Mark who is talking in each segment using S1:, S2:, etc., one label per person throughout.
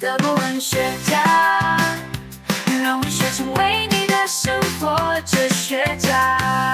S1: 德国文学家，让文学成为你的生活哲学家。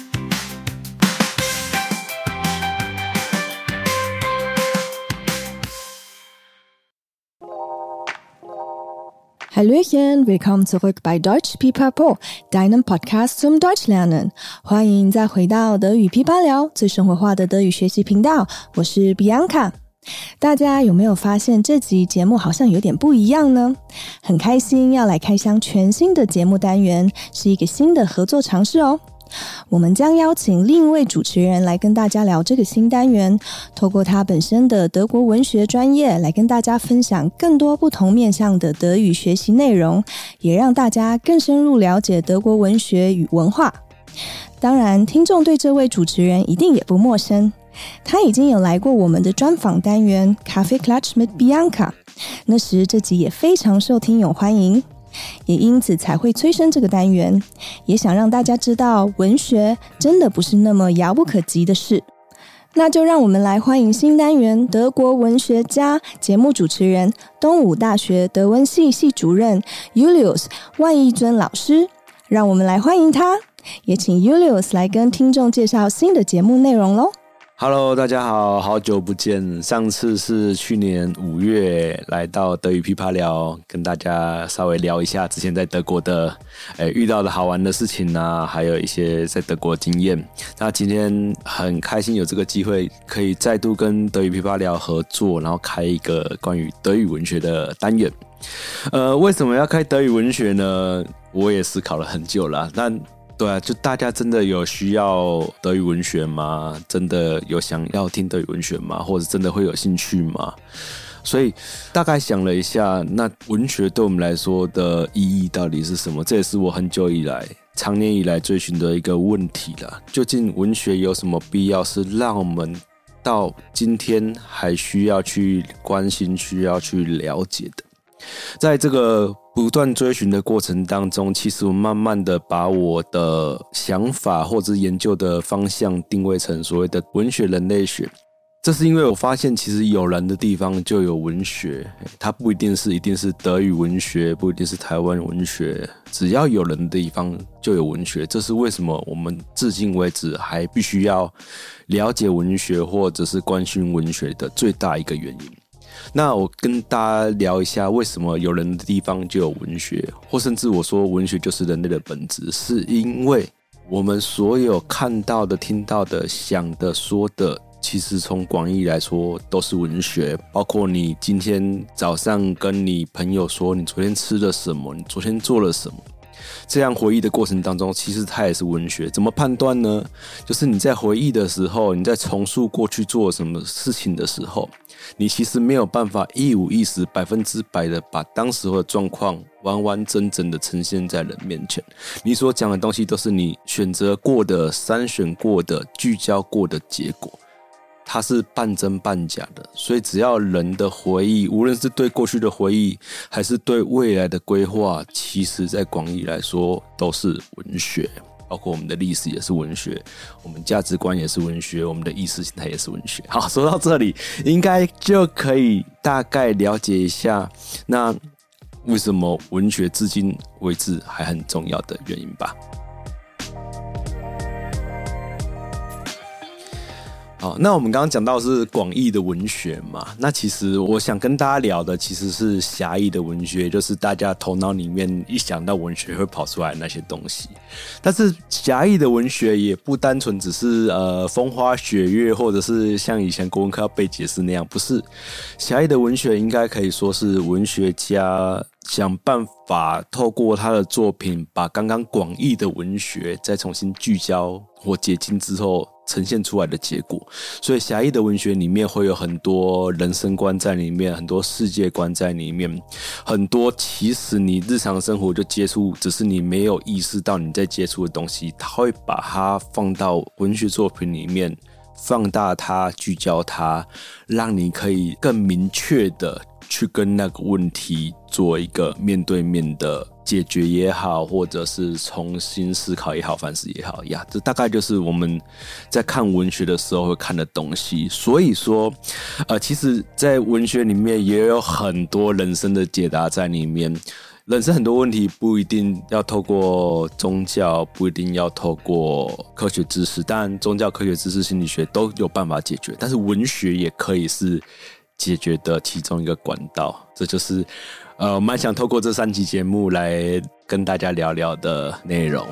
S2: Hallöchen, willkommen zurück bei Deutsch Pipapo, deinem Podcast zum Deutschlernen. 欢迎再回到德语噼啪聊，最生活化的德语学习频道，我是 Bianca。大家有没有发现这集节目好像有点不一样呢？很开心要来开箱全新的节目单元，是一个新的合作尝试哦。我们将邀请另一位主持人来跟大家聊这个新单元，透过他本身的德国文学专业来跟大家分享更多不同面向的德语学习内容，也让大家更深入了解德国文学与文化。当然，听众对这位主持人一定也不陌生，他已经有来过我们的专访单元 Kaffeeklatsch mit Bianca， 那时这集也非常受听友欢迎，也因此才会催生这个单元，也想让大家知道文学真的不是那么遥不可及的事。那就让我们来欢迎新单元德国文学家节目主持人，东吴大学德文系系主任 Julius 万义尊老师，让我们来欢迎他，也请 Julius 来跟听众介绍新的节目内容咯。
S3: Hello， 大家好，好久不见。上次是去年5月来到德语噼啪聊，跟大家稍微聊一下之前在德国的遇到的好玩的事情啊，还有一些在德国的经验。那今天很开心有这个机会可以再度跟德语噼啪聊合作，然后开一个关于德语文学的单元。为什么要开德语文学呢？我也思考了很久啦。但对啊，就大家真的有需要德语文学吗？真的有想要听德语文学吗？或者真的会有兴趣吗？所以大概想了一下，那文学对我们来说的意义到底是什么？这也是我很久以来长年以来追寻的一个问题啦。究竟文学有什么必要是让我们到今天还需要去关心、需要去了解的？在这个不断追寻的过程当中，其实我慢慢的把我的想法或者研究的方向定位成所谓的文学人类学。这是因为我发现其实有人的地方就有文学，它不一定是德语文学，不一定是台湾文学，只要有人的地方就有文学。这是为什么我们至今为止还必须要了解文学或者是关心文学的最大一个原因。那我跟大家聊一下，为什么有人的地方就有文学，或甚至我说文学就是人类的本质，是因为我们所有看到的、听到的、想的、说的，其实从广义来说都是文学。包括你今天早上跟你朋友说你昨天吃了什么，你昨天做了什么，这样回忆的过程当中，其实它也是文学。怎么判断呢？就是你在回忆的时候，你在重述过去做什么事情的时候，你其实没有办法一五一十100%的把当时候的状况完完整整的呈现在人面前。你所讲的东西都是你选择过的、筛选过的、聚焦过的结果，它是半真半假的。所以只要人的回忆，无论是对过去的回忆还是对未来的规划，其实在广义来说都是文学。包括我们的历史也是文学，我们价值观也是文学，我们的意识形态也是文学。好，说到这里应该就可以大概了解一下那为什么文学至今为止还很重要的原因吧。好，那我们刚刚讲到的是广义的文学嘛，那其实我想跟大家聊的其实是狭义的文学，就是大家头脑里面一想到文学会跑出来那些东西。但是狭义的文学也不单纯只是风花雪月，或者是像以前国文课要背解释那样，不是。狭义的文学应该可以说是文学家想办法透过他的作品把刚刚广义的文学再重新聚焦或解禁之后呈现出来的结果。所以狭义的文学里面会有很多人生观在里面，很多世界观在里面，很多其实你日常生活就接触，只是你没有意识到你在接触的东西，他会把它放到文学作品里面，放大它，聚焦它，让你可以更明确的去跟那个问题做一个面对面的解决也好，或者是重新思考也好，反思也好呀，这大概就是我们在看文学的时候会看的东西。所以说，其实在文学里面也有很多人生的解答在里面。人生很多问题不一定要透过宗教，不一定要透过科学知识，当然宗教、科学知识、心理学都有办法解决，但是文学也可以是解决的其中一个管道。这就是我蛮想透过这3集节目来跟大家聊聊的内容。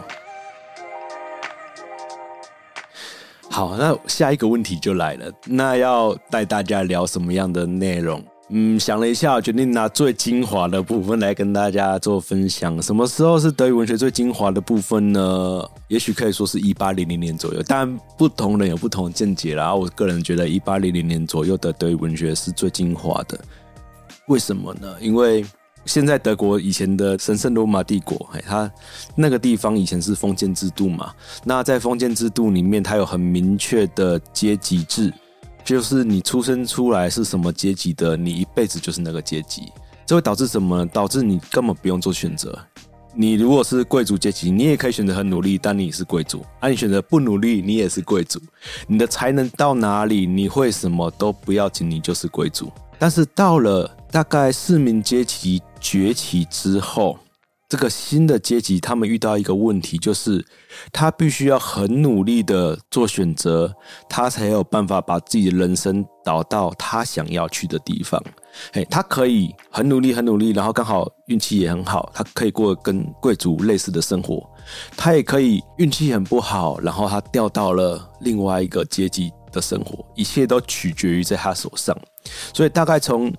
S3: 好，那下一个问题就来了，那要带大家聊什么样的内容？想了一下，决定拿最精华的部分来跟大家做分享。什么时候是德语文学最精华的部分呢？也许可以说是1800年左右，当然不同人有不同的见解啦。我个人觉得1800年左右的德语文学是最精华的。为什么呢？因为现在德国以前的神圣罗马帝国，它那个地方以前是封建制度嘛。那在封建制度里面，它有很明确的阶级制。就是你出生出来是什么阶级的，你一辈子就是那个阶级。这会导致什么呢？导致你根本不用做选择。你如果是贵族阶级，你也可以选择很努力，但你是贵族。你选择不努力，你也是贵族。你的才能到哪里，你会什么都不要紧，你就是贵族。但是到了大概市民阶级崛起之后，这个新的阶级他们遇到一个问题，就是他必须要很努力的做选择，他才有办法把自己的人生导到他想要去的地方。他可以很努力很努力，然后刚好运气也很好，他可以过跟贵族类似的生活。他也可以运气很不好，然后他掉到了另外一个阶级的生活，一切都取决于在他手上。所以大概从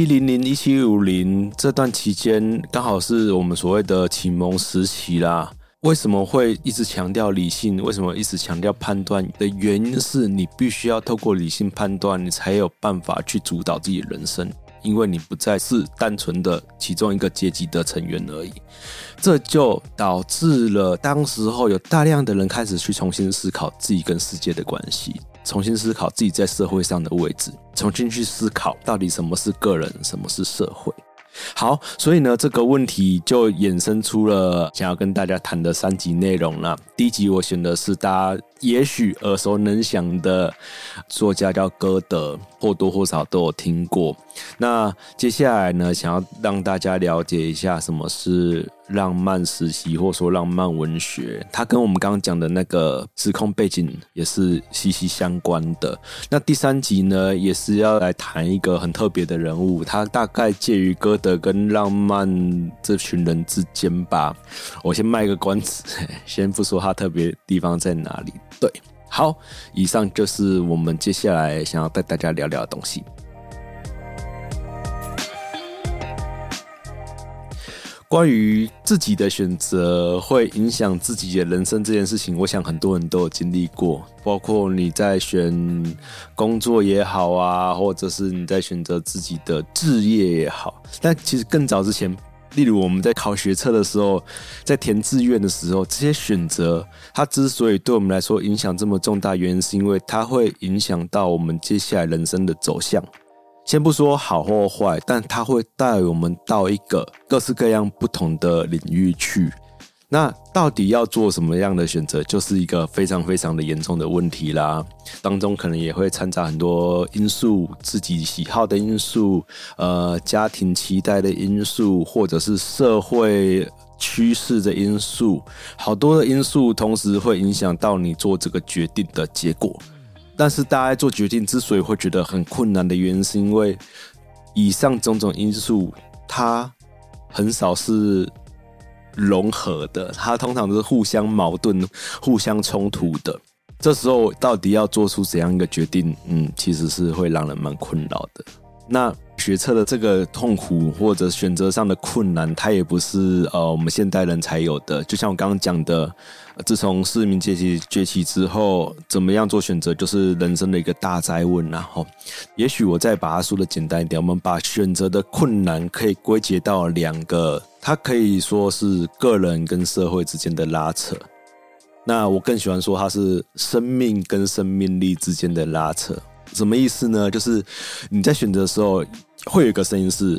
S3: 1700、1750这段期间，刚好是我们所谓的启蒙时期啦。为什么会一直强调理性？为什么一直强调判断？的原因是你必须要透过理性判断，你才有办法去主导自己的人生。因为你不再是单纯的其中一个阶级的成员而已，这就导致了当时候有大量的人开始去重新思考自己跟世界的关系，重新思考自己在社会上的位置，重新去思考到底什么是个人，什么是社会。好，所以呢，这个问题就衍生出了想要跟大家谈的3集内容啦。第一集我选的是大家也许耳熟能详的作家叫歌德，或多或少都有听过。那接下来呢，想要让大家了解一下什么是浪漫时期，或说浪漫文学，它跟我们刚刚讲的那个时空背景也是息息相关的。那第3集呢，也是要来谈一个很特别的人物，他大概介于歌德跟浪漫这群人之间吧。我先卖个关子，先不说他特别的地方在哪里。对，好，以上就是我们接下来想要带大家聊聊的东西。关于自己的选择会影响自己的人生这件事情，我想很多人都有经历过，包括你在选工作也好啊，或者是你在选择自己的志业也好。但其实更早之前，例如我们在考学测的时候，在填志愿的时候，这些选择它之所以对我们来说影响这么重大，原因是因为它会影响到我们接下来人生的走向。先不说好或坏，但它会带我们到一个各式各样不同的领域去。那到底要做什么样的选择，就是一个非常非常的严重的问题啦。当中可能也会掺杂很多因素，自己喜好的因素，家庭期待的因素，或者是社会趋势的因素，好多的因素同时会影响到你做这个决定的结果。但是大家做决定之所以会觉得很困难的原因，是因为以上种种因素它很少是融合的，它通常都是互相矛盾、互相冲突的。这时候到底要做出怎样一个决定，其实是会让人蛮困扰的。那学测的这个痛苦或者选择上的困难，它也不是我们现代人才有的。就像我刚刚讲的，自从市民阶级崛起之后，怎么样做选择就是人生的一个大哉问啊。也许我再把它说的简单一点，我们把选择的困难可以归结到2个，它可以说是个人跟社会之间的拉扯。那我更喜欢说它是生命跟生命力之间的拉扯。什么意思呢？就是你在选择的时候，会有一个声音是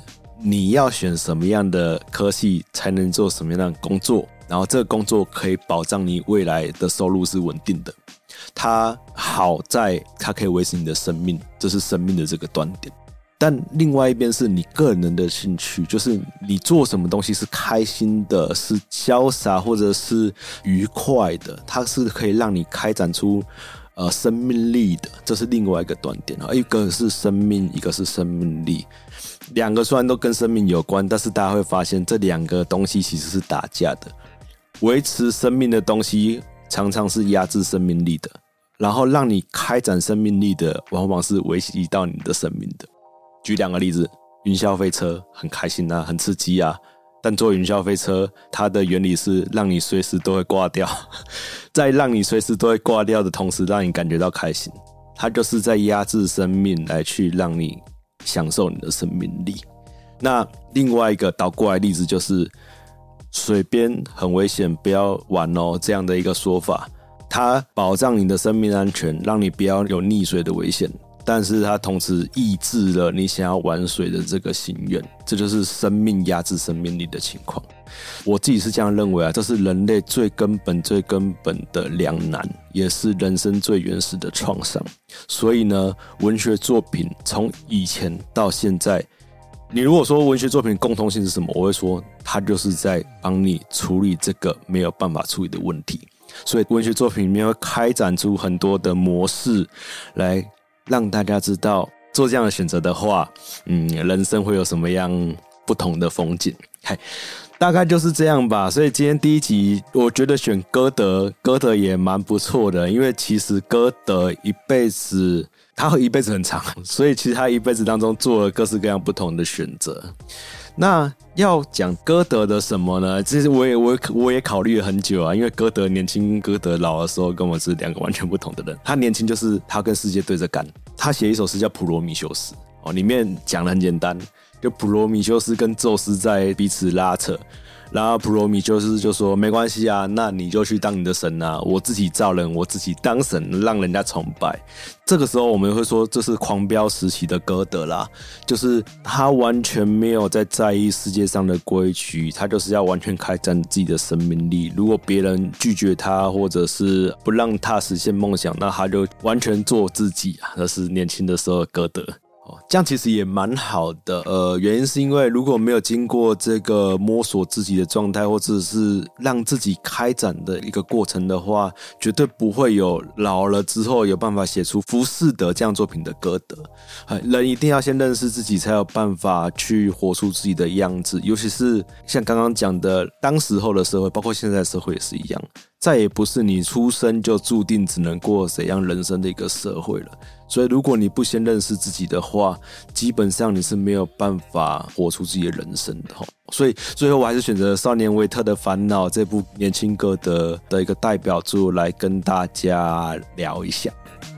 S3: 你要选什么样的科系才能做什么样的工作，然后这个工作可以保障你未来的收入是稳定的。它好在它可以维持你的生命，这是生命的这个端点。但另外一边是你个人的兴趣，就是你做什么东西是开心的，是潇洒或者是愉快的，它是可以让你开展出生命力的，这是另外一个端点。一个是生命，一个是生命力，两个虽然都跟生命有关，但是大家会发现这两个东西其实是打架的。维持生命的东西常常是压制生命力的，然后让你开展生命力的往往是维系到你的生命的。举两个例子，云霄飞车很开心啊，很刺激啊，但坐云霄飞车它的原理是让你随时都会挂掉，在让你随时都会挂掉的同时让你感觉到开心，它就是在压制生命来去让你享受你的生命力。那另外一个倒过来的例子就是水边很危险不要玩哦，这样的一个说法，它保障你的生命安全，让你不要有溺水的危险，但是它同时抑制了你想要玩水的这个心愿，这就是生命压制生命力的情况。我自己是这样认为啊，这是人类最根本的两难，也是人生最原始的创伤。所以呢，文学作品从以前到现在，你如果说文学作品共通性是什么，我会说它就是在帮你处理这个没有办法处理的问题。所以文学作品里面会开展出很多的模式来让大家知道做这样的选择的话，人生会有什么样不同的风景。大概就是这样吧。所以今天第一集我觉得选歌德也蛮不错的，因为其实歌德他一辈子很长，所以其实他一辈子当中做了各式各样不同的选择。那要讲歌德的什么呢？其实我也考虑了很久啊，因为歌德年轻歌德老的时候跟我是两个完全不同的人。他年轻就是他跟世界对着干，他写一首诗叫《普罗米修斯》里面讲的很简单，就普罗米修斯跟宙斯在彼此拉扯，然后普罗米修斯就说没关系啊，那你就去当你的神啊，我自己造人，我自己当神，让人家崇拜。这个时候我们会说这是狂飙时期的歌德啦，就是他完全没有在意世界上的规矩，他就是要完全开展自己的生命力。如果别人拒绝他或者是不让他实现梦想，那他就完全做自己啊，这是年轻的时候的歌德。这样其实也蛮好的，原因是因为如果没有经过这个摸索自己的状态，或者是让自己开展的一个过程的话，绝对不会有老了之后有办法写出浮士德这样作品的歌德。人一定要先认识自己，才有办法去活出自己的样子，尤其是像刚刚讲的当时候的社会，包括现在的社会也是一样，再也不是你出生就注定只能过怎样人生的一个社会了。所以如果你不先认识自己的话，基本上你是没有办法活出自己的人生的。所以最后我还是选择《少年维特的烦恼》这部年轻歌德的一个代表作来跟大家聊一下。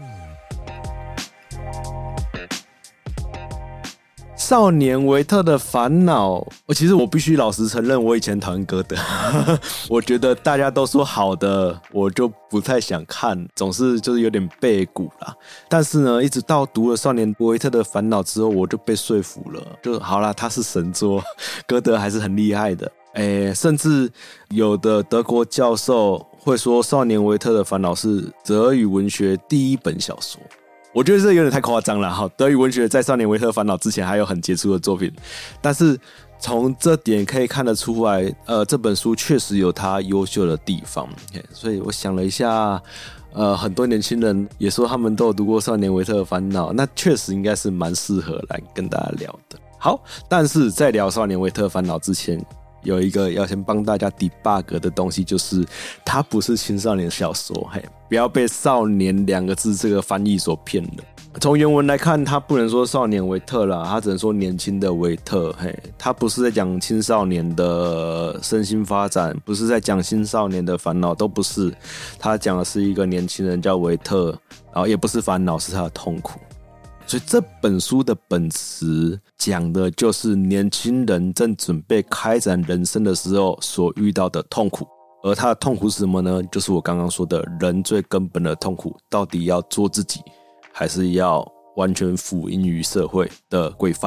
S3: 少年维特的烦恼，其实我必须老实承认，我以前讨厌歌德我觉得大家都说好的，我就不太想看，总是就是有点背骨啦。但是呢，一直到读了少年维特的烦恼之后，我就被说服了，就好啦，他是神作，歌德还是很厉害的。甚至有的德国教授会说少年维特的烦恼是德语文学第一本小说。我觉得这有点太夸张了。德语文学在少年维特烦恼之前还有很杰出的作品，但是从这点可以看得出来，这本书确实有它优秀的地方。所以我想了一下，很多年轻人也说他们都有读过少年维特的烦恼，那确实应该是蛮适合来跟大家聊的。好，但是在聊少年维特烦恼之前，有一个要先帮大家 debug 的东西，就是它不是青少年小说，不要被少年两个字这个翻译所骗了。从原文来看，它不能说少年维特啦，它只能说年轻的维特。它不是在讲青少年的身心发展，不是在讲青少年的烦恼，都不是。它讲的是一个年轻人叫维特，然后也不是烦恼，是他的痛苦。所以这本书的本质讲的就是年轻人正准备开展人生的时候所遇到的痛苦，而他的痛苦是什么呢？就是我刚刚说的人最根本的痛苦，到底要做自己还是要完全服膺于社会的规范。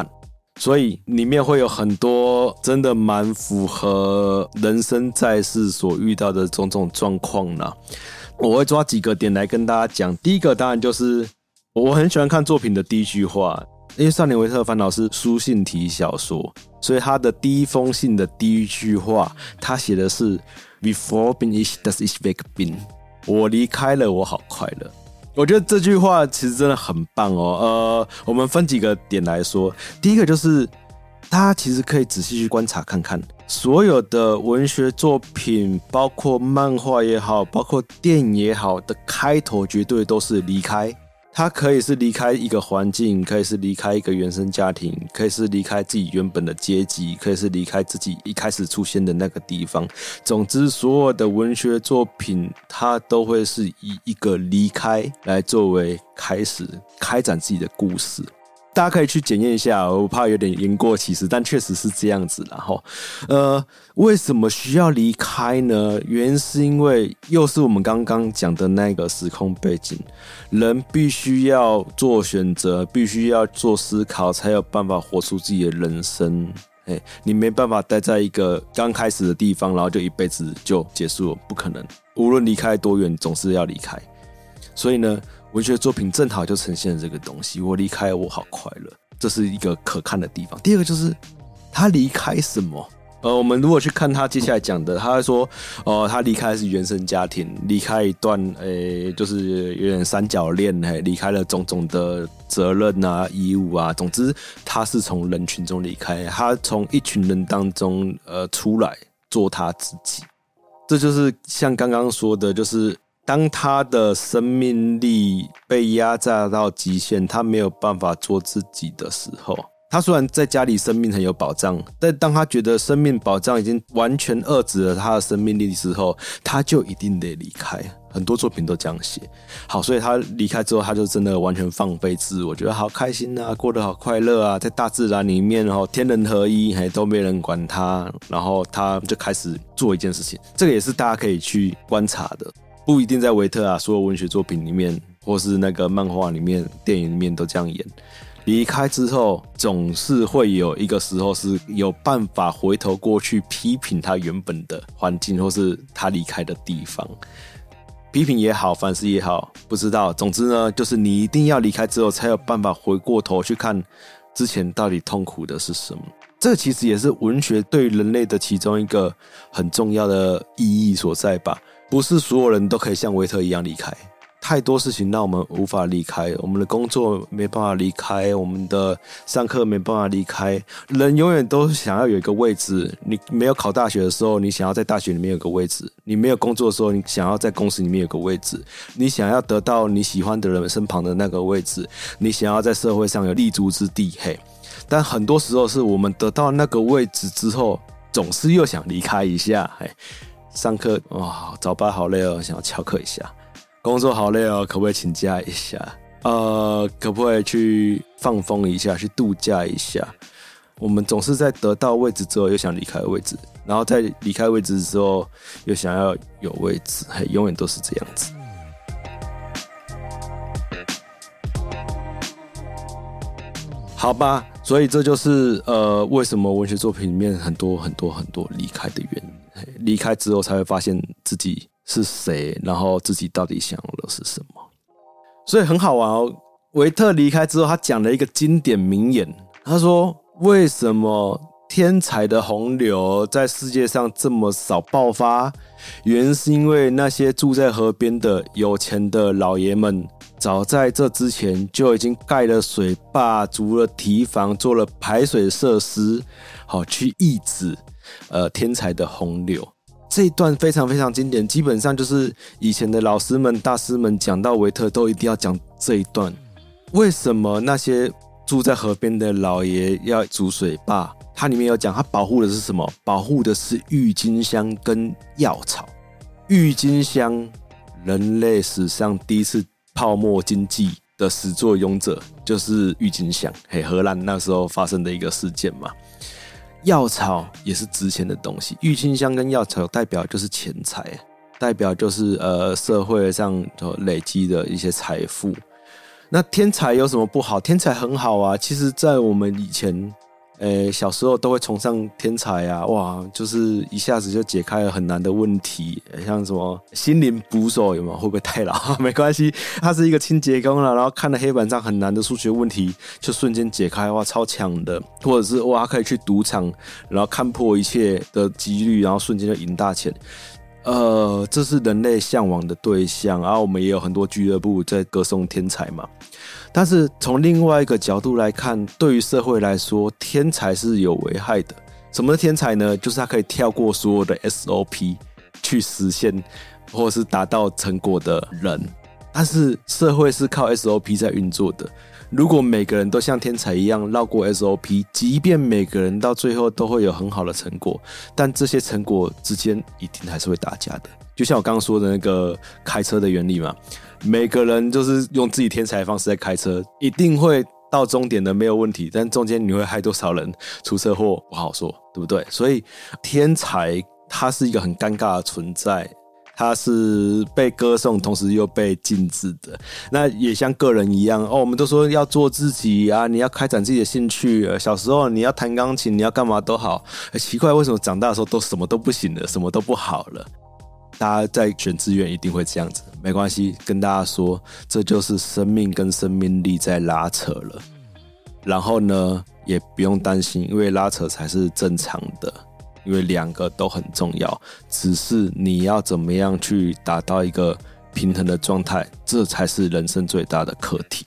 S3: 所以里面会有很多真的蛮符合人生在世所遇到的种种状况啦。我会抓几个点来跟大家讲。第一个当然就是我很喜欢看作品的第一句话，因为《少年维特的烦恼》是书信体小说，所以他的第一封信的第一句话，他写的是 Before bin ich, dass ich weg bin， 我离开了，我好快乐。我觉得这句话其实真的很棒哦。我们分几个点来说。第一个就是大家其实可以仔细去观察看看，所有的文学作品，包括漫画也好，包括电影也好的开头绝对都是离开。它可以是离开一个环境，可以是离开一个原生家庭，可以是离开自己原本的阶级，可以是离开自己一开始出现的那个地方。总之，所有的文学作品，它都会是以一个离开来作为开始，开展自己的故事。大家可以去检验一下，我怕有点言过其实，但确实是这样子啦。为什么需要离开呢？原因是因为又是我们刚刚讲的那个时空背景，人必须要做选择，必须要做思考，才有办法活出自己的人生。你没办法待在一个刚开始的地方，然后就一辈子就结束了，不可能。无论离开多远，总是要离开。所以呢，文学作品正好就呈现了这个东西，我离开我好快乐，这是一个可看的地方。第二个就是他离开什么？我们如果去看他接下来讲的，他会说，他离开的是原生家庭，离开一段，就是有点三角恋，离开了种种的责任啊、义务啊。总之，他是从人群中离开，他从一群人当中出来做他自己。这就是像刚刚说的，就是当他的生命力被压榨到极限，他没有办法做自己的时候，他虽然在家里生命很有保障，但当他觉得生命保障已经完全遏制了他的生命力之后，他就一定得离开。很多作品都这样写。好，所以他离开之后，他就真的完全放飞自我，觉得好开心啊，过得好快乐啊，在大自然里面天人合一，都没人管他，然后他就开始做一件事情。这个也是大家可以去观察的，不一定在维特啊所有文学作品里面，或是那个漫画里面、电影里面都这样演。离开之后，总是会有一个时候是有办法回头过去批评他原本的环境，或是他离开的地方。批评也好，反思也好，不知道。总之呢，就是你一定要离开之后，才有办法回过头去看之前到底痛苦的是什么。这其实也是文学对人类的其中一个很重要的意义所在吧。不是所有人都可以像维特一样离开。太多事情让我们无法离开，我们的工作没办法离开，我们的上课没办法离开。人永远都想要有一个位置，你没有考大学的时候，你想要在大学里面有个位置；你没有工作的时候，你想要在公司里面有个位置；你想要得到你喜欢的人身旁的那个位置；你想要在社会上有立足之地。但很多时候是我们得到那个位置之后，总是又想离开一下。上课早八好累哦，想要翘课一下。工作好累哦，可不可以请假一下？可不可以去放风一下，去度假一下？我们总是在得到位置之后又想离开位置，然后在离开位置之后又想要有位置，永远都是这样子。好吧，所以这就是为什么文学作品里面很多离开的原因。离开之后才会发现自己是谁，然后自己到底想要的是什么。所以很好玩哦。维特离开之后，他讲了一个经典名言，他说：“为什么天才的洪流在世界上这么少爆发？原因是因为那些住在河边的有钱的老爷们，早在这之前就已经盖了水坝、筑了堤防、做了排水设施，好去抑制天才的洪流。”这一段非常非常经典，基本上就是以前的老师们、大师们讲到维特都一定要讲这一段。为什么那些住在河边的老爷要筑水坝？它里面有讲，它保护的是什么？保护的是郁金香跟药草。郁金香，人类史上第一次泡沫经济的始作俑者就是郁金香，荷兰那时候发生的一个事件嘛。药草也是值钱的东西，郁金香跟药草代表就是钱财，代表就是社会上累积的一些财富。那天才有什么不好？天才很好啊。其实在我们以前小时候都会崇尚天才啊，哇，就是一下子就解开了很难的问题，像什么心灵捕手有没有？会不会太老？没关系，他是一个清洁工啦，然后看了黑板上很难的数学问题，就瞬间解开，哇，超强的，或者是哇，他可以去赌场，然后看破一切的几率，然后瞬间就赢大钱。这是人类向往的对象，然后我们也有很多俱乐部在歌颂天才嘛。但是从另外一个角度来看，对于社会来说，天才是有危害的。什么是天才呢？就是他可以跳过所有的 SOP 去实现或者是达到成果的人。但是社会是靠 SOP 在运作的，如果每个人都像天才一样绕过 SOP， 即便每个人到最后都会有很好的成果，但这些成果之间一定还是会打架的。就像我刚刚说的那个开车的原理嘛，每个人就是用自己天才的方式在开车，一定会到终点的没有问题，但中间你会害多少人出车祸不好说，对不对？所以天才它是一个很尴尬的存在，它是被歌颂同时又被禁止的。那也像个人一样我们都说要做自己啊，你要开展自己的兴趣，小时候你要弹钢琴，你要干嘛都好，奇怪为什么长大的时候都什么都不行了，什么都不好了。大家在选志愿一定会这样子，没关系，跟大家说，这就是生命跟生命力在拉扯了。然后呢，也不用担心，因为拉扯才是正常的，因为两个都很重要，只是你要怎么样去达到一个平衡的状态，这才是人生最大的课题。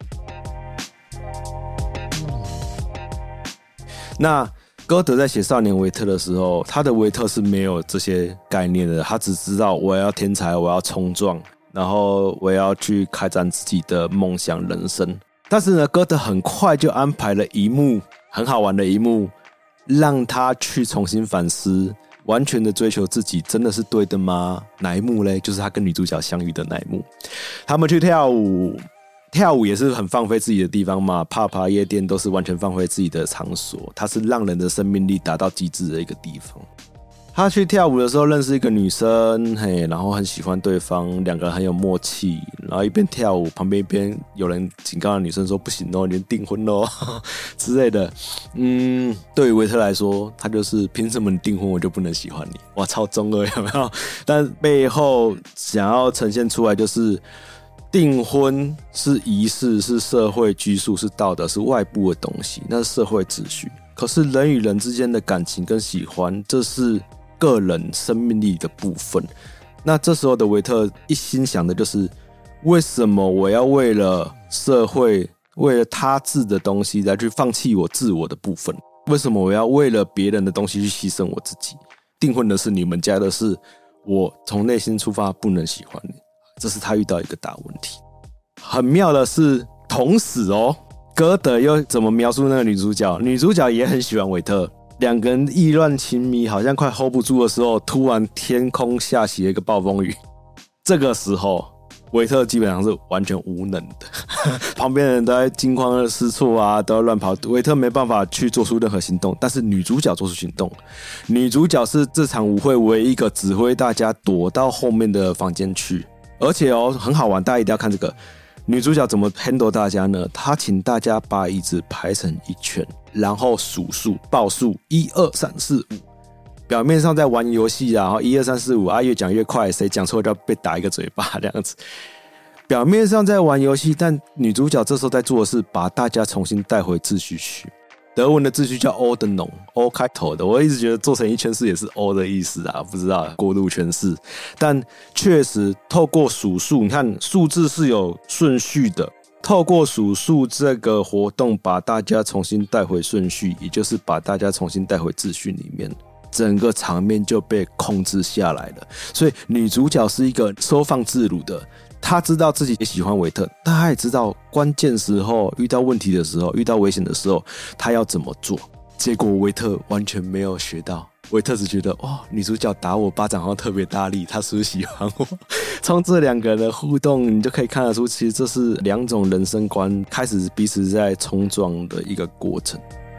S3: 那歌德在写少年维特的时候，他的维特是没有这些概念的，他只知道我要天才，我要冲撞，然后我要去开展自己的梦想人生。但是呢，歌德很快就安排了一幕很好玩的一幕，让他去重新反思，完全的追求自己真的是对的吗？哪一幕呢？就是他跟女主角相遇的那一幕，他们去跳舞，跳舞也是很放飞自己的地方嘛，趴夜店都是完全放飞自己的场所，它是让人的生命力达到极致的一个地方。他去跳舞的时候认识一个女生，然后很喜欢对方，两个人很有默契，然后一边跳舞，旁边一边有人警告女生说不行哦，你订婚哦之类的。对于维特来说，他就是凭什么你订婚我就不能喜欢你？哇，超中二有没有？但背后想要呈现出来就是订婚是仪式，是社会拘束，是道德，是外部的东西，那是社会秩序。可是人与人之间的感情跟喜欢，这是个人生命力的部分。那这时候的维特一心想的就是，为什么我要为了社会，为了他制的东西来去放弃我自我的部分？为什么我要为了别人的东西去牺牲我自己？订婚的是你们家的事，我从内心出发不能喜欢你，这是他遇到一个大问题。很妙的是，同时歌德又怎么描述那个女主角？女主角也很喜欢维特，两个人意乱情迷，好像快 hold 不住的时候，突然天空下起了一个暴风雨。这个时候，维特基本上是完全无能的，旁边的人都在惊慌失措啊，都在乱跑，维特没办法去做出任何行动。但是女主角做出行动，女主角是这场舞会唯一一个指挥大家躲到后面的房间去，而且很好玩，大家一定要看这个。女主角怎么 handle 大家呢？她请大家把椅子排成一圈，然后数数报数1、2、3、4、5。表面上在玩游戏啊，然后1、2、3、4、5啊，越讲越快，谁讲错就要被打一个嘴巴这样子。表面上在玩游戏，但女主角这时候在做的是把大家重新带回秩序去。德文的秩序叫 Ordnung，O 开头的，我一直觉得做成一圈式也是 O 的意思啊，不知道过度诠释。但确实透过数数，你看数字是有顺序的，透过数数这个活动把大家重新带回顺序，也就是把大家重新带回秩序里面，整个场面就被控制下来了。所以女主角是一个收放自如的，她知道自己也喜欢维特，但她也知道关键时候遇到问题的时候，遇到危险的时候她要怎么做。结果维特完全没有学到，维特只觉得女主角打我巴掌好像特别大力，她是不是喜欢我？从这两个人的互动你就可以看得出，其实这是两种人生观开始彼此在冲撞的一个过程。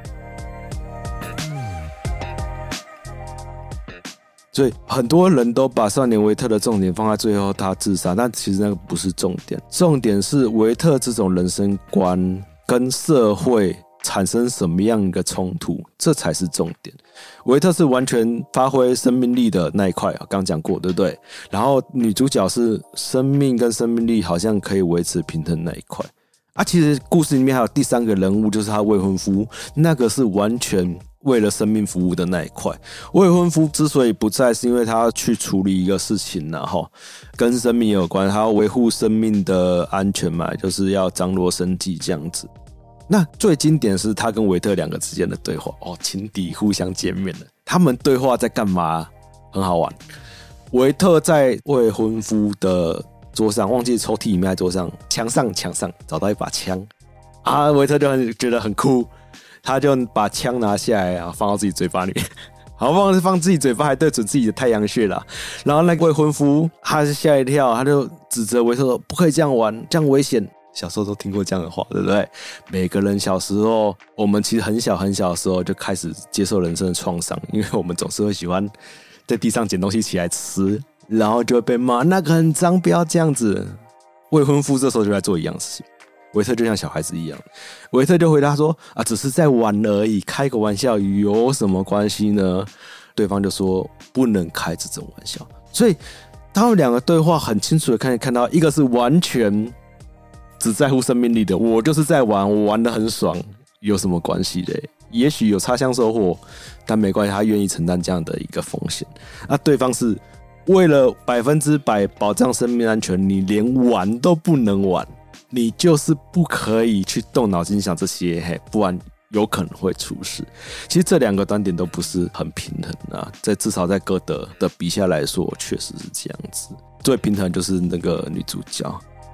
S3: 所以很多人都把少年维特的重点放在最后他自杀，但其实那个不是重点，重点是维特这种人生观跟社会产生什么样一个冲突，这才是重点。维特是完全发挥生命力的那一块啊，刚讲过对不对？然后女主角是生命跟生命力好像可以维持平衡那一块啊。其实故事里面还有第三个人物，就是他未婚夫，那个是完全为了生命服务的那一块。未婚夫之所以不在，是因为他要去处理一个事情然后跟生命有关，他要维护生命的安全嘛，就是要张罗生计这样子。那最经典是他跟维特两个之间的对话哦，情敌互相见面了。他们对话在干嘛？很好玩。维特在未婚夫的桌上，忘记抽屉里面在桌上，墙上找到一把枪啊，维特就觉得很酷，他就把枪拿下来啊，放到自己嘴巴里面。好，放自己嘴巴还对准自己的太阳穴啦。然后那个未婚夫他是吓一跳，他就指责维特说：“不可以这样玩，这样危险。”小时候都听过这样的话，对不对？每个人小时候，我们其实很小的时候就开始接受人生的创伤，因为我们总是会喜欢在地上捡东西起来吃，然后就会被骂那个很脏，不要这样子。未婚夫这时候就在做一样的事情，维特就像小孩子一样，维特就回答说：“啊，只是在玩而已，开个玩笑有什么关系呢？”对方就说：“不能开这种玩笑。”所以他们两个对话很清楚的可以看到，一个是完全只在乎生命力的，我就是在玩，我玩得很爽，有什么关系嘞？也许有擦枪走火，但没关系，他愿意承担这样的一个风险。那对方是为了100%保障生命安全，你连玩都不能玩，你就是不可以去动脑筋想这些，不然有可能会出事。其实这两个观点都不是很平衡啊，至少在歌德的笔下来说，确实是这样子。最平衡就是那个女主角。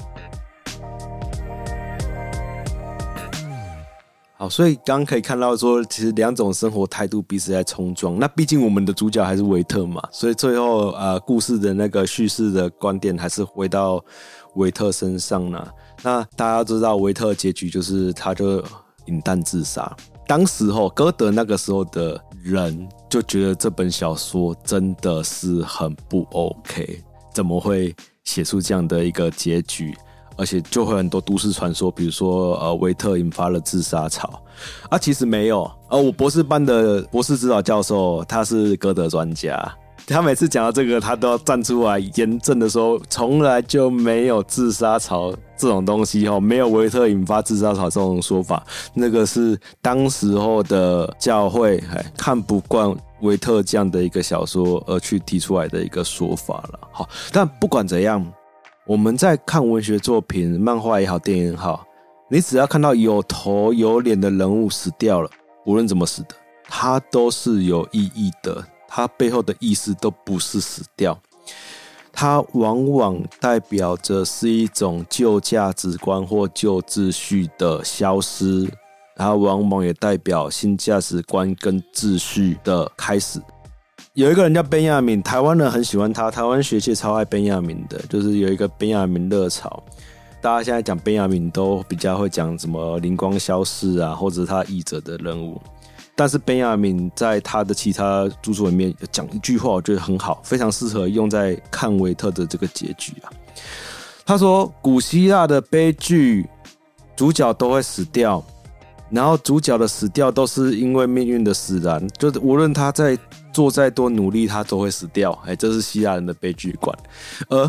S3: 好，所以刚刚可以看到说，其实两种生活态度彼此在冲撞。那毕竟我们的主角还是维特嘛，所以最后故事的那个叙事的观点还是回到维特身上啦。那大家知道维特的结局就是他就饮弹自杀。当时候歌德那个时候的人就觉得这本小说真的是很不 OK， 怎么会写出这样的一个结局？而且就会很多都市传说，比如说维特引发了自杀潮啊，其实没有。我博士班的博士指导教授他是歌德专家，他每次讲到这个，他都要站出来严正的说，从来就没有自杀潮这种东西哦，没有维特引发自杀潮这种说法，那个是当时候的教会看不惯维特这样的一个小说而去提出来的一个说法了。好，但不管怎样。我们在看文学作品，漫画也好，电影也好，你只要看到有头有脸的人物死掉了，无论怎么死的，它都是有意义的，它背后的意思都不是死掉，它往往代表着是一种旧价值观或旧秩序的消失，它往往也代表新价值观跟秩序的开始。有一个人叫本雅明，台湾人很喜欢他，台湾学界超爱本雅明的，就是有一个本雅明热潮。大家现在讲本雅明都比较会讲什么灵光消逝啊，或者他译者的人物。但是本雅明在他的其他著作里面有讲一句话，我觉得很好，非常适合用在看维特的这个结局啊。他说，古希腊的悲剧，主角都会死掉，然后主角的死掉都是因为命运的使然，就是无论他在做再多努力，他都会死掉。这是希腊人的悲剧观。而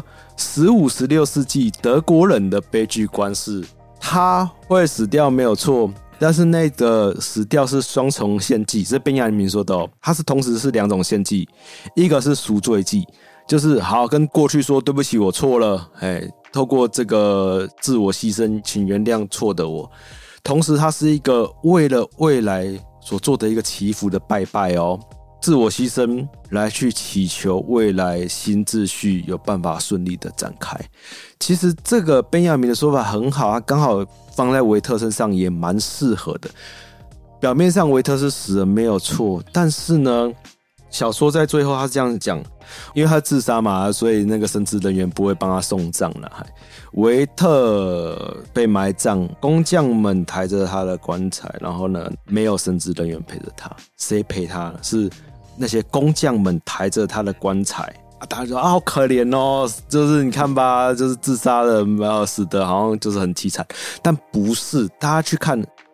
S3: 15、16世纪德国人的悲剧观是，他会死掉没有错，但是那个死掉是双重献祭，是本雅明说的哦。他是同时是两种献祭，一个是赎罪祭，就是好跟过去说对不起，我错了，透过这个自我牺牲，请原谅错的我。同时，它是一个为了未来所做的一个祈福的拜拜哦，自我牺牲来去祈求未来新秩序有办法顺利的展开。其实这个本雅明的说法很好，他刚好放在维特身上也蛮适合的。表面上维特是死了没有错，但是呢，小说在最后他是这样讲，因为他自杀嘛，所以那个神职人员不会帮他送葬了。维特被埋葬，工匠们抬着他的棺材，然后呢，没有神职人员陪着他，谁陪他？是那些工匠们抬着他的棺材啊！大家说啊，好可怜哦，就是你看吧，就是自杀了，死的好像就是很凄惨，但不是。大家去看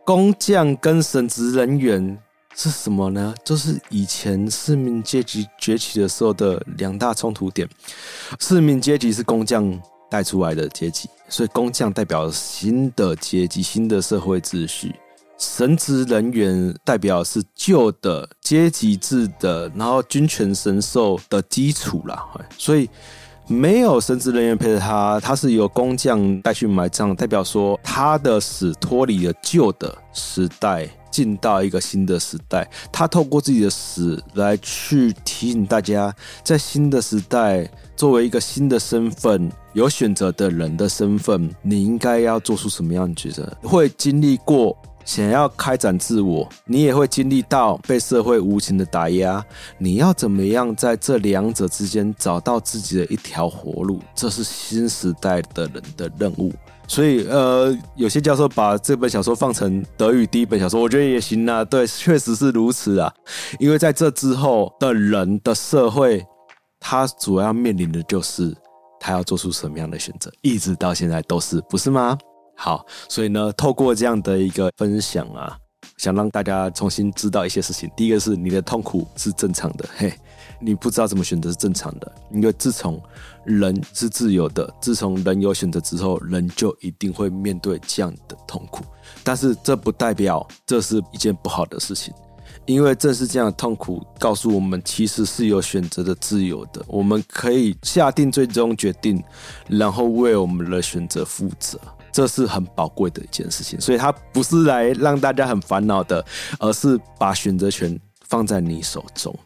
S3: 工匠跟神职人员是什么呢？就是以前市民阶级崛起的时候的两大冲突点。市民阶级是工匠带出来的阶级，所以工匠代表新的阶级、新的社会秩序。神职人员代表是旧的阶级制的，然后君权神授的基础啦。所以没有神职人员陪着他，他是由工匠带去埋葬，代表说他的死脱离了旧的时代，进到一个新的时代。他透过自己的死来去提醒大家，在新的时代，作为一个新的身份，有选择的人的身份，你应该要做出什么样的抉择？会经历过想要开展自我，你也会经历到被社会无情的打压，你要怎么样在这两者之间找到自己的一条活路？这是新时代的人的任务。所以有些教授把这本小说放成德语第一本小说，我觉得也行啊，对，确实是如此啊。因为在这之后的人的社会，他主要面临的就是他要做出什么样的选择，一直到现在都是，不是吗？好，所以呢，透过这样的一个分享啊，想让大家重新知道一些事情。第一个是你的痛苦是正常的，嘿，你不知道怎么选择是正常的，因为自从人是自由的，自从人有选择之后，人就一定会面对这样的痛苦。但是这不代表这是一件不好的事情，因为正是这样的痛苦告诉我们，其实是有选择的自由的，我们可以下定最终决定，然后为我们的选择负责。这是很宝贵的一件事情，所以它不是来让大家很烦恼的，而是把选择权放在你手中。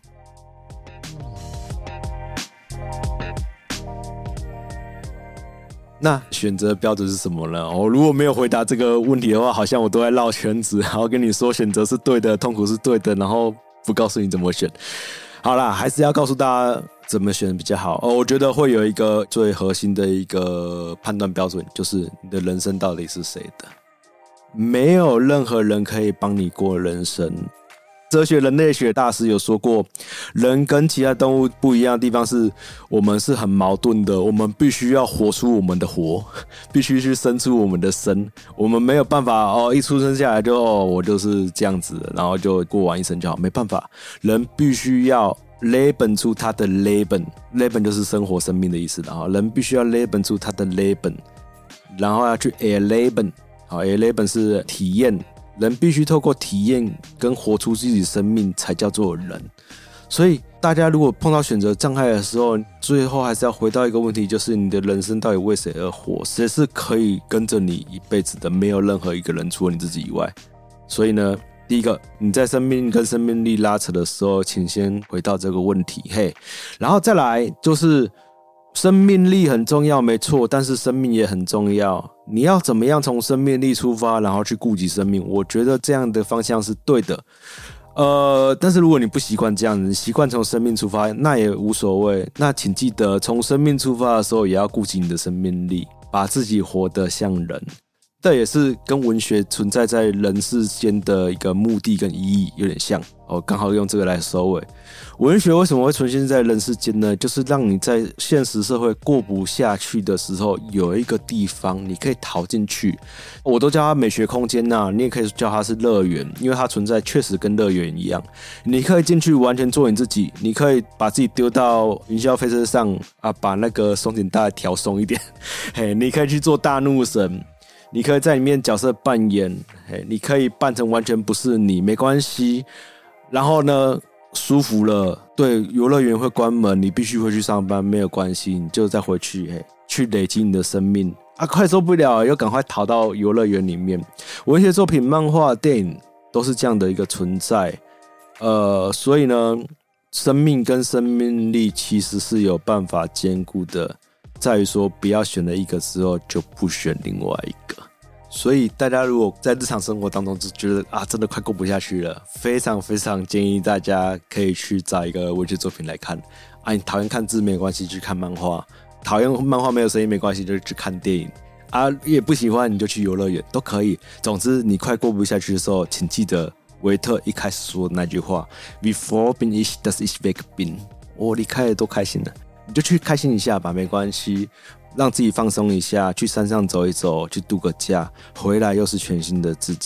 S3: 那选择标准是什么呢？如果没有回答这个问题的话，好像我都在绕圈子，然后跟你说选择是对的，痛苦是对的，然后不告诉你怎么选。好啦，还是要告诉大家怎么选比较好。我觉得会有一个最核心的一个判断标准，就是你的人生到底是谁的。没有任何人可以帮你过人生。哲学人类学大师有说过，人跟其他动物不一样的地方是，我们是很矛盾的，我们必须要活出我们的活，必须去生出我们的生。我们没有办法一出生下来就我就是这样子，然后就过完一生就好，没办法。人必须要 Leben 出他的 Leben 就是生活生命的意思，然后人必须要 Leben 出他的 Leben， 然后要去 Erleben， Erleben 是体验。人必须透过体验跟活出自己生命才叫做人。所以大家如果碰到选择障碍的时候，最后还是要回到一个问题，就是你的人生到底为谁而活？谁是可以跟着你一辈子的？没有任何一个人除了你自己以外。所以呢，第一个，你在生命跟生命力拉扯的时候，请先回到这个问题，嘿，然后再来就是生命力很重要，没错，但是生命也很重要。你要怎么样从生命力出发，然后去顾及生命？我觉得这样的方向是对的。但是如果你不习惯这样，你习惯从生命出发，那也无所谓。那请记得，从生命出发的时候，也要顾及你的生命力，把自己活得像人。这也是跟文学存在在人世间的一个目的跟意义有点像。刚好用这个来收尾。文学为什么会存现在人世间呢？就是让你在现实社会过不下去的时候，有一个地方你可以逃进去。我都叫它美学空间啊，你也可以叫它是乐园，因为它存在确实跟乐园一样。你可以进去完全做你自己，你可以把自己丢到云霄飞车上啊，把那个松紧带调松一点。嘿，你可以去做大怒神。你可以在里面角色扮演，你可以扮成完全不是你，没关系。然后呢，舒服了，对，游乐园会关门，你必须回去上班，没有关系，你就再回去，去累积你的生命啊！快受不了，又赶快逃到游乐园里面。文学作品、漫画、电影都是这样的一个存在，所以呢，生命跟生命力其实是有办法兼顾的。在于说不要选了一个之后就不选另外一个。所以大家如果在日常生活当中就觉得真的快过不下去了，非常非常建议大家可以去找一个文学作品来看你讨厌看字没关系，去看漫画，讨厌漫画没有声音没关系，就去看电影也不喜欢你就去游乐园都可以。总之你快过不下去的时候，请记得维特一开始说的那句话 Wie froh bin ich, dass ich weg bin。 我离开了多开心了，你就去开心一下吧，没关系，让自己放松一下，去山上走一走，去度个假，回来又是全新的自己。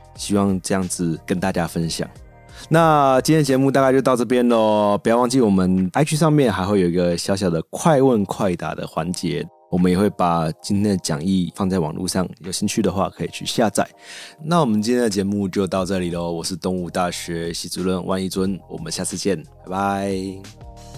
S3: 希望这样子跟大家分享。那今天的节目大概就到这边咯，不要忘记我们 IG 上面还会有一个小小的快问快答的环节，我们也会把今天的讲义放在网络上，有兴趣的话可以去下载。那我们今天的节目就到这里咯，我是东吴大学系主任万一尊，我们下次见，拜拜。